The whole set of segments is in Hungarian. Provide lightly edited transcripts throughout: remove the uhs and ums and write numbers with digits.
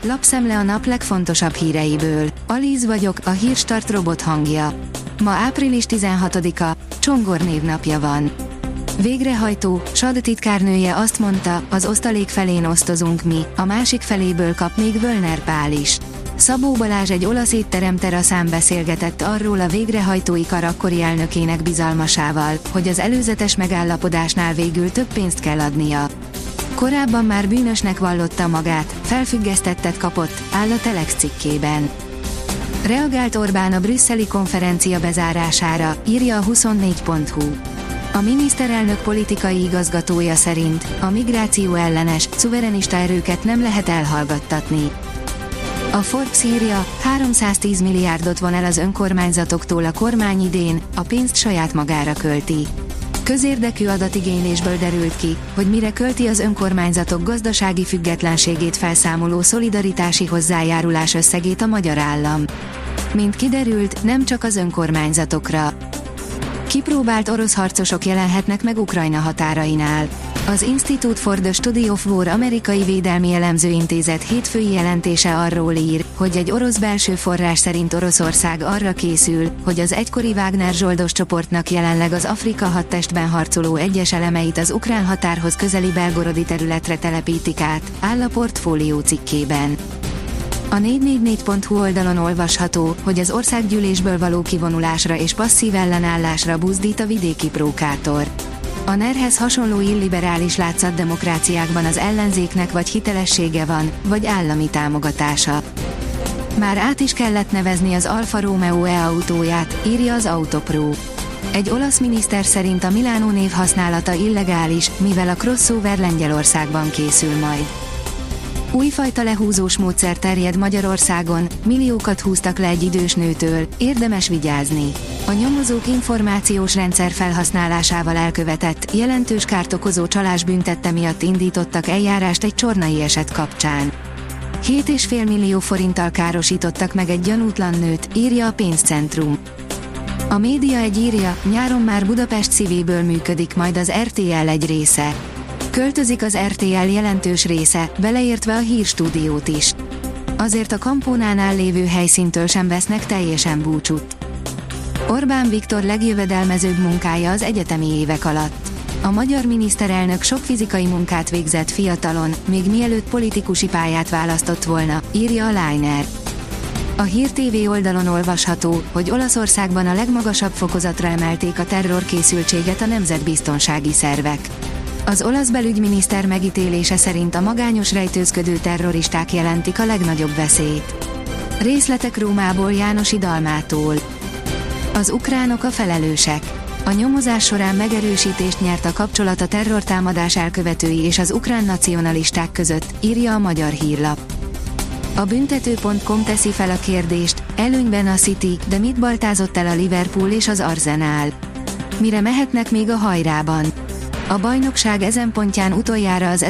Lapszemle a nap legfontosabb híreiből. Alíz vagyok, a Hírstart robot hangja. Ma április 16-a, Csongor névnapja van. Végrehajtó, SAD titkárnője azt mondta, az osztalék felén osztozunk mi, a másik feléből kap még Völner Pál is. Szabó Balázs egy olasz étterem teraszán beszélgetett arról a végrehajtói kar akkori elnökének bizalmasával, hogy az előzetes megállapodásnál végül több pénzt kell adnia. Korábban már bűnösnek vallotta magát, felfüggesztettet kapott, áll a Telex cikkében. Reagált Orbán a brüsszeli konferencia bezárására, írja a 24.hu. A miniszterelnök politikai igazgatója szerint a migráció ellenes, szuverenista erőket nem lehet elhallgattatni. A Forbes írja, 310 milliárdot von el az önkormányzatoktól a kormány idén, a pénzt saját magára költi. Közérdekű adatigénylésből derült ki, hogy mire költi az önkormányzatok gazdasági függetlenségét felszámoló szolidaritási hozzájárulás összegét a magyar állam. Mint kiderült, nem csak az önkormányzatokra. Kipróbált orosz harcosok jelenhetnek meg Ukrajna határainál. Az Institute for the Study of War amerikai védelmi elemzőintézet hétfői jelentése arról ír, hogy egy orosz belső forrás szerint Oroszország arra készül, hogy az egykori Wagner zsoldos csoportnak jelenleg az Afrika hadtestben harcoló egyes elemeit az ukrán határhoz közeli belgorodi területre telepítik át, áll a Portfólió cikkében. A 444.hu oldalon olvasható, hogy az országgyűlésből való kivonulásra és passzív ellenállásra buzdít a vidéki prókátor. A NER-hez hasonló illiberális látszatdemokráciákban az ellenzéknek vagy hitelessége van, vagy állami támogatása. Már át is kellett nevezni az Alfa Romeo e-autóját, írja az Autopro. Egy olasz miniszter szerint a Milano név használata illegális, mivel a crossover Lengyelországban készül majd. Újfajta lehúzós módszer terjed Magyarországon, milliókat húztak le egy idős nőtől, érdemes vigyázni. A nyomozók információs rendszer felhasználásával elkövetett, jelentős kárt okozó csalás büntette miatt indítottak eljárást egy csornai eset kapcsán. 7,5 millió forinttal károsítottak meg egy gyanútlan nőt, írja a Pénzcentrum. A Média egy írja, nyáron már Budapest szívéből működik majd az RTL egy része. Költözik az RTL jelentős része, beleértve a hírstúdiót is. Azért a Kampónánál lévő helyszíntől sem vesznek teljesen búcsút. Orbán Viktor legjövedelmezőbb munkája az egyetemi évek alatt. A magyar miniszterelnök sok fizikai munkát végzett fiatalon, még mielőtt politikusi pályát választott volna, írja a Liner. A Hír TV oldalon olvasható, hogy Olaszországban a legmagasabb fokozatra emelték a terrorkészültséget a nemzetbiztonsági szervek. Az olasz belügyminiszter megítélése szerint a magányos rejtőzködő terroristák jelentik a legnagyobb veszélyt. Részletek Rómából Jánosi Dalmától. Az ukránok a felelősek. A nyomozás során megerősítést nyert a kapcsolat a terrortámadás elkövetői és az ukrán nacionalisták között, írja a Magyar Hírlap. A büntető.com teszi fel a kérdést, előnyben a City, de mit baltázott el a Liverpool és az Arsenal? Mire mehetnek még a hajrában? A bajnokság ezen pontján utoljára az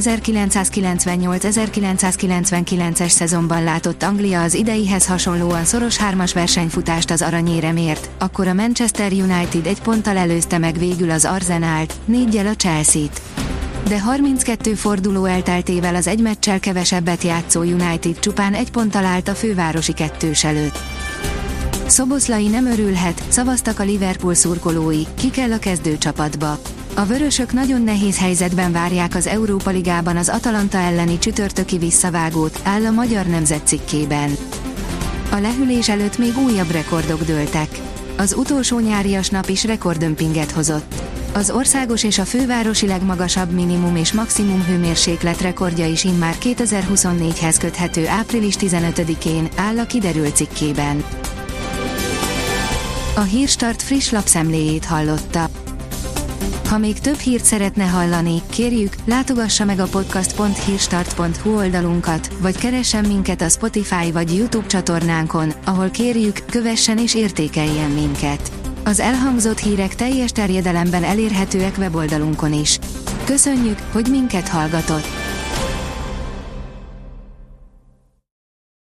1998-1999-es szezonban látott Anglia az ideihez hasonlóan szoros hármas versenyfutást az aranyéremért, akkor a Manchester United egy ponttal előzte meg végül az Arsenalt, 4-jel a Chelsea-t. De 32 forduló elteltével az egy meccsel kevesebbet játszó United csupán egy ponttal állt a fővárosi kettős előtt. Szoboszlai nem örülhet, szavaztak a Liverpool szurkolói, ki kell a kezdőcsapatba. A vörösök nagyon nehéz helyzetben várják az Európa Ligában az Atalanta elleni csütörtöki visszavágót, áll a Magyar Nemzet cikkében. A lehűlés előtt még újabb rekordok dőltek. Az utolsó nyárias nap is rekordömpinget hozott. Az országos és a fővárosi legmagasabb minimum és maximum hőmérséklet rekordja is immár 2024-hez köthető április 15-én, áll a Kiderült cikkében. A Hírstart friss lapszemléjét hallotta. Ha még több hírt szeretne hallani, kérjük, látogassa meg a podcast.hírstart.hu oldalunkat, vagy keressen minket a Spotify vagy YouTube csatornánkon, ahol kérjük, kövessen és értékeljen minket. Az elhangzott hírek teljes terjedelemben elérhetőek weboldalunkon is. Köszönjük, hogy minket hallgatott!